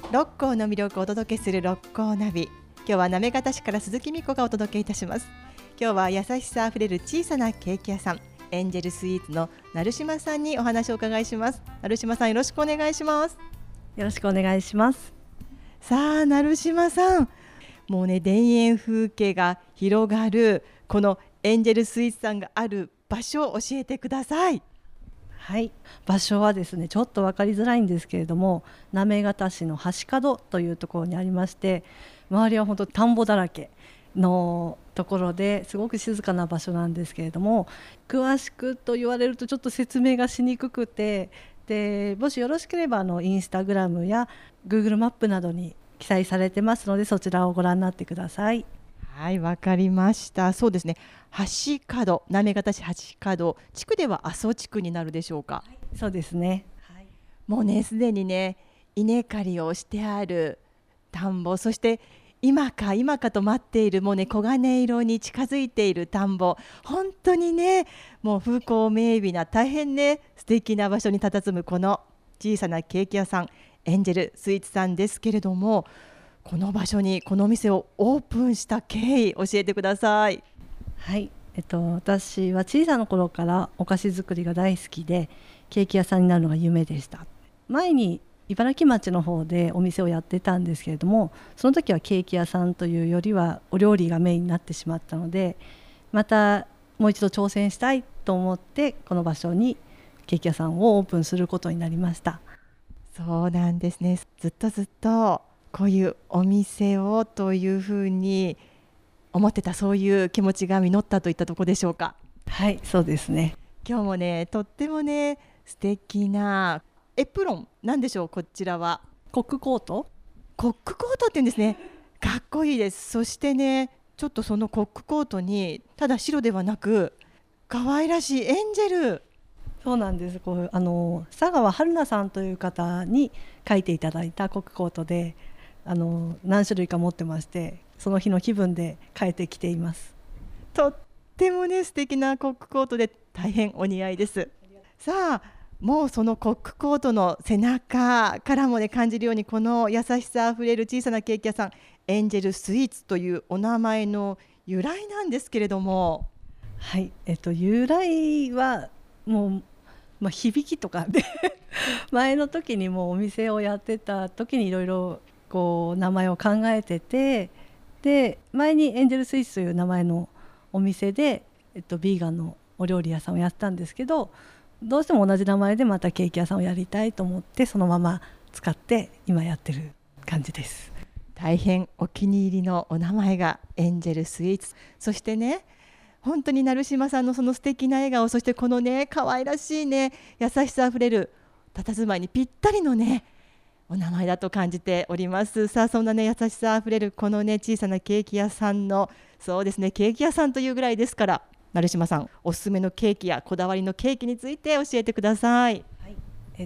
六甲の魅力をお届けする六甲ナビ。今日は行方市から鈴木美子がお届けいたします。今日は優しさあふれる小さなケーキ屋さん、エンジェルスイーツの成島さんにお話をお伺いします。成島さん、よろしくお願いします。 よろしくお願いします。 さあ、成島さん、もうね、田園風景が広がるこのエンジェルスイーツさんがある場所を教えてください。 はい、場所はですね、ちょっと分かりづらいんですけれども、行方市の橋角というところにありまして、周りは本当田んぼだらけのところですごく静かな場所なんですけれども、詳しくと言われるとちょっと説明がしにくくて、でもしよろしければインスタグラムや Google マップなどに記載されてますので、そちらをご覧になってください。 はい、わかりました。そうですね、橋角、行方市橋角地区では阿蘇地区になるでしょうか。 はい、そうですね、はい、 もうね、すでにね、稲刈りをしてある田んぼ、そして今かと待っている、もうね、黄金色に近づいている田んぼ、本当にね、もう風光明媚な大変ね、素敵な場所に佇むこの小さなケーキ屋さん、エンジェルスイーツさんですけれども、この場所にこのお店をオープンした経緯、教えてください。 はい、私は小さな頃からお菓子作りが大好きで、ケーキ屋さんになるのが夢でした。前に茨城町の方でお店をやってたんですけれども、その時はケーキ屋さんというよりはお料理がメインになってしまったので、またもう一度挑戦したいと思って、この場所にケーキ屋さんをオープンすることになりました。 そうなんですね。ずっとこういうお店をというふうに思ってた、そういう気持ちが実ったといったところでしょうか。 はい、そうですね。 今日もね、とってもね、素敵なエプロンなんでしょう。こちらはコックコートって言うんですね。かっこいいです。そしてね、ちょっとそのコックコートにただ白ではなく可愛らしいエンジェル。 そうなんです。佐川春菜さんという方に書いていただいたコックコートで、何種類か持ってまして、その日の気分で変えてきています。 とってもね、素敵なコックコートで大変お似合いです。さあ、もうそのコックコートの背中からもね、感じるように、この優しさあふれる小さなケーキ屋さん、エンジェルスイーツというお名前の由来なんですけれども。 はい、由来はもう、響きとかで前の時にもうお店をやってた時にいろいろこう名前を考えてて、で前にエンジェルスイーツという名前のお店で、ビーガンのお料理屋さんをやったんですけど、どうしても同じ名前でまたケーキ屋さんをやりたいと思って、そのまま使って今やってる感じです。 大変お気に入りのお名前がエンジェルスイーツ。そしてね、本当に成島さんのその素敵な笑顔、そしてこのね、可愛らしいね、優しさあふれる佇まいにぴったりのね、お名前だと感じております。さあ、そんなね、優しさあふれるこのね、小さなケーキ屋さんの、そうですね、ケーキ屋さんというぐらいですから、成島さん、おすすめのケーキやこだわりのケーキについて教えてください。 はい、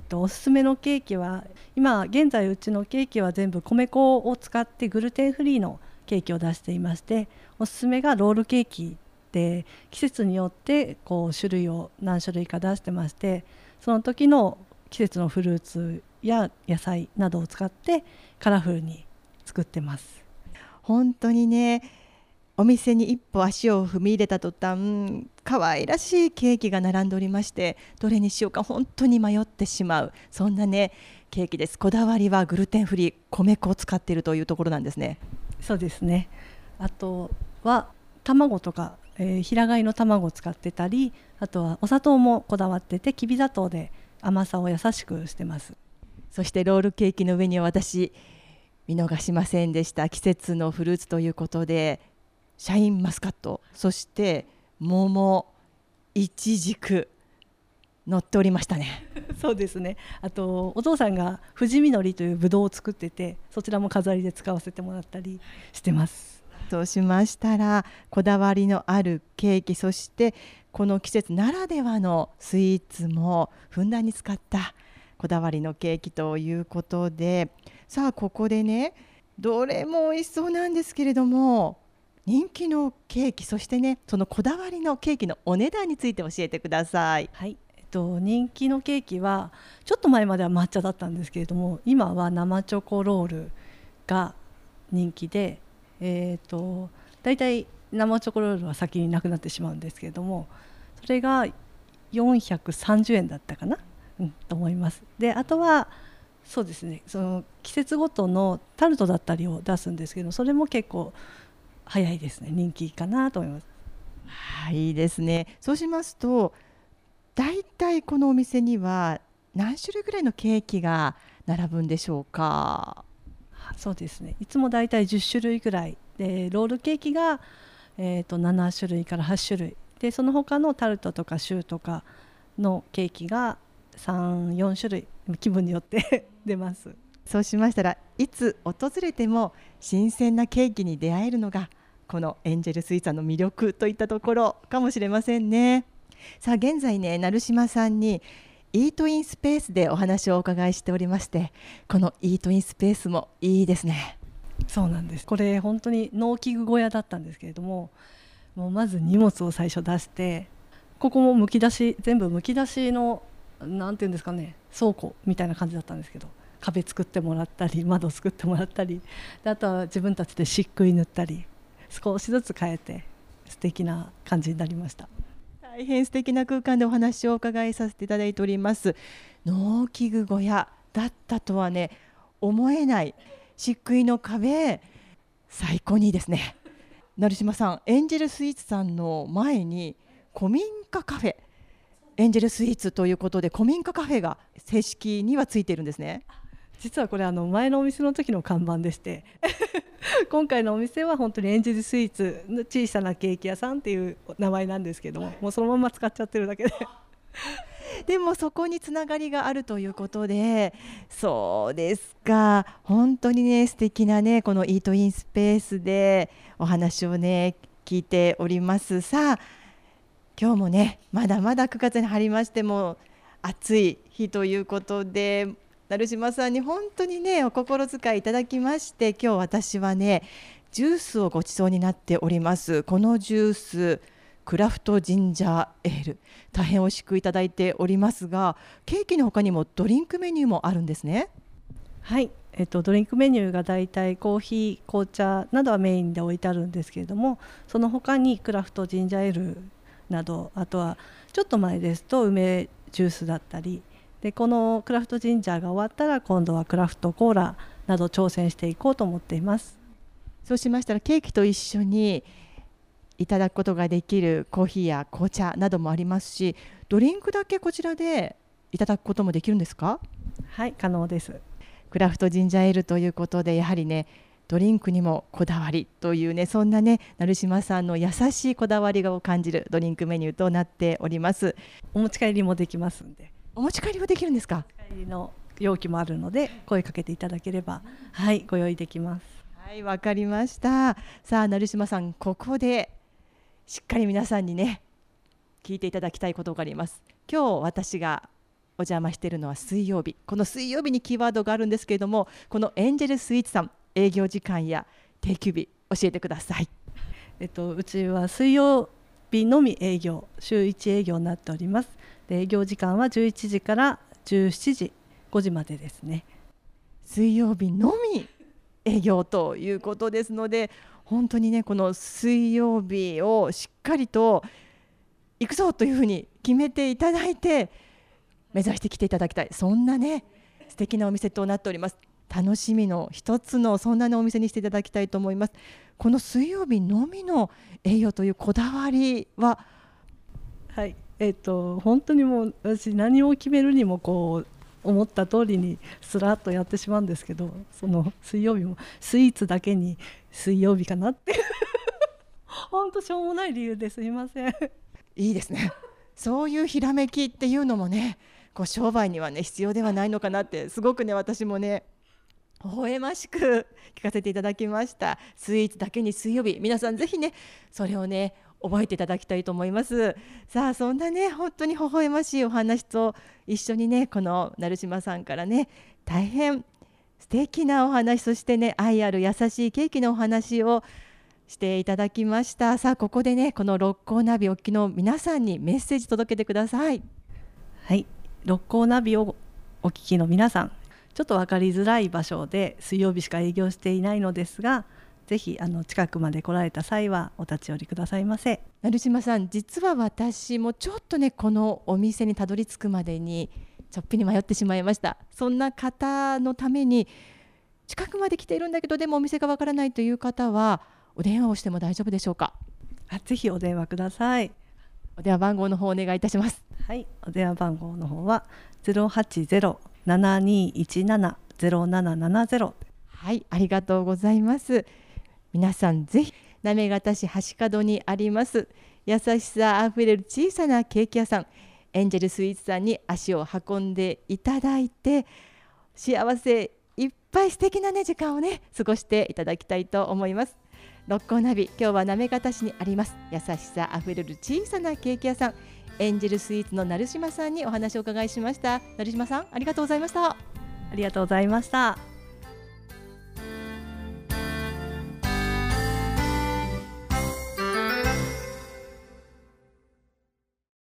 おすすめのケーキは、今現在うちのケーキは全部米粉を使ってグルテンフリーのケーキを出していまして、おすすめがロールケーキで、季節によってこう種類を何種類か出してまして、その時の季節のフルーツや野菜などを使ってカラフルに作ってます。 本当にね、お店に一歩足を踏み入れた途端、可愛らしいケーキが並んでおりまして、どれにしようか本当に迷ってしまう、そんなね、ケーキです。こだわりはグルテンフリー、米粉を使っているというところなんですね。 そうですね。あとは卵とか、平飼いの卵を使ってたり、あとはお砂糖もこだわってて、きび砂糖で甘さを優しくしてます。 そしてロールケーキの上には私見逃しませんでした。季節のフルーツということで、シャインマスカット、そして桃、イチジク乗っておりましたね。 そうですね。あとお父さんが富士見のりというブドウを作ってて、そちらも飾りで使わせてもらったりしてます。 そうしましたら、こだわりのあるケーキ、そしてこの季節ならではのスイーツもふんだんに使ったこだわりのケーキということで、さあここでね、どれも美味しそうなんですけれども、人気のケーキ、そしてね、そのこだわりのケーキのお値段について教えてください。 はい、 人気のケーキはちょっと前までは抹茶だったんですけれども、今は生チョコロールが人気で、だいたい生チョコロールは先になくなってしまうんですけれども、それが430円だったかな、と思います。であとはそうですね、その季節ごとのタルトだったりを出すんですけど、それも結構早いですね、人気かなと思います。 はい、いいですね。そうしますと、だいたいこのお店には何種類ぐらいのケーキが並ぶんでしょうか？ そうですね、いつもだいたい10種類ぐらいで、ロールケーキが、7種類から8種類で、その他のタルトとかシューとかのケーキが3、4種類気分によって出ます。 そうしましたら、いつ訪れても新鮮なケーキに出会えるのがこのエンジェルスイーツさんの魅力といったところかもしれませんね。さあ現在ね、成島さんにイートインスペースでお話をお伺いしておりまして、このイートインスペースもいいですね。 そうなんです。これ本当に農機具小屋だったんですけれども、もうまず荷物を最初出して、ここもむき出し、全部むき出しのなんていうんですかね、倉庫みたいな感じだったんですけど、壁作ってもらったり窓作ってもらったりで、あとは自分たちで漆喰塗ったり少しずつ変えて素敵な感じになりました。 大変素敵な空間でお話をお伺いさせていただいております。農機具小屋だったとはね思えない漆喰の壁、最高にいいですね。成島さん、エンジェルスイーツさんの前に古民家カフェ、エンジェルスイーツということで古民家カフェが正式にはついているんですね。 実はこれ前のお店の時の看板でして今回のお店は本当にエンジェルスイーツの小さなケーキ屋さんっていう名前なんですけども、もうそのまま使っちゃってるだけででもそこにつながりがあるということで、そうですか、本当にね素敵なねこのイートインスペースでお話をね聞いております。さあ今日もねまだまだ9月に入りましても暑い日ということで、成島さんに本当にねお心遣いいただきまして、今日私はねジュースをご馳走になっております。このジュースクラフトジンジャーエール、大変美味しくいただいておりますが、ケーキの他にもドリンクメニューもあるんですね。 はい、ドリンクメニューがだいたいコーヒー、紅茶などはメインで置いてあるんですけれども、その他にクラフトジンジャーエールなど、あとはちょっと前ですと梅ジュースだったりで、このクラフトジンジャーが終わったら今度はクラフトコーラなど挑戦していこうと思っています。 そうしましたらケーキと一緒にいただくことができるコーヒーや紅茶などもありますし、ドリンクだけこちらでいただくこともできるんですか？ はい、可能です。 クラフトジンジャーエールということで、やはりねドリンクにもこだわりというね、そんなね成島さんの優しいこだわりを感じるドリンクメニューとなっております。 お持ち帰りもできますんで。 お持ち帰りもできるんですか？ お持ち帰りの容器もあるので声かけていただければ、はい、ご用意できます。 はい、わかりました。さあ成島さん、ここでしっかり皆さんにね聞いていただきたいことがあります。今日私がお邪魔しているのは水曜日、この水曜日にキーワードがあるんですけれども、このエンジェルスイーツさん営業時間や定休日教えてください。 うちは水曜日のみ営業、週1営業になっております。で営業時間は11時から17時5時までですね。 水曜日のみ営業ということですので、本当にねこの水曜日をしっかりと行くぞというふうに決めていただいて目指してきていただきたい、そんなね素敵なお店となっております。楽しみの一つのそんな、ね、お店にしていただきたいと思います。この水曜日のみの営業というこだわりは？ はい、本当にもう私何を決めるにもこう思った通りにスラッとやってしまうんですけど、その水曜日もスイーツだけに水曜日かなって本当しょうもない理由ですいません。 いいですね、そういうひらめきっていうのもねこう商売にはね必要ではないのかなって、すごくね私もね微笑ましく聞かせていただきました。スイーツだけに水曜日、皆さんぜひねそれをね覚えていただきたいと思います。さあそんなね本当に微笑ましいお話と一緒にねこの成島さんからね大変素敵なお話、そしてね愛ある優しいケーキのお話をしていただきました。さあここでねこの六甲ナビお聞きの皆さんにメッセージ届けてください。 はい、六甲ナビをお聞きの皆さん、ちょっと分かりづらい場所で水曜日しか営業していないのですが、ぜひ近くまで来られた際はお立ち寄りくださいませ。 成島さん、実は私もちょっとねこのお店にたどり着くまでにちょっぴり迷ってしまいました。そんな方のために、近くまで来ているんだけどでもお店がわからないという方はお電話をしても大丈夫でしょうか？ ぜひお電話ください。 お電話番号の方お願いいたします。 はい、お電話番号の方は080-7217-0770。 はい、ありがとうございます。皆さんぜひ行方市橋角にあります優しさあふれる小さなケーキ屋さん、エンジェルスイーツさんに足を運んでいただいて、幸せいっぱい素敵な、時間を過ごしていただきたいと思います。六甲ナビ、今日は行方市にあります優しさあふれる小さなケーキ屋さん、エンジェルスイーツの成島さんにお話をお伺いしました。成島さん、ありがとうございました。 ありがとうございました。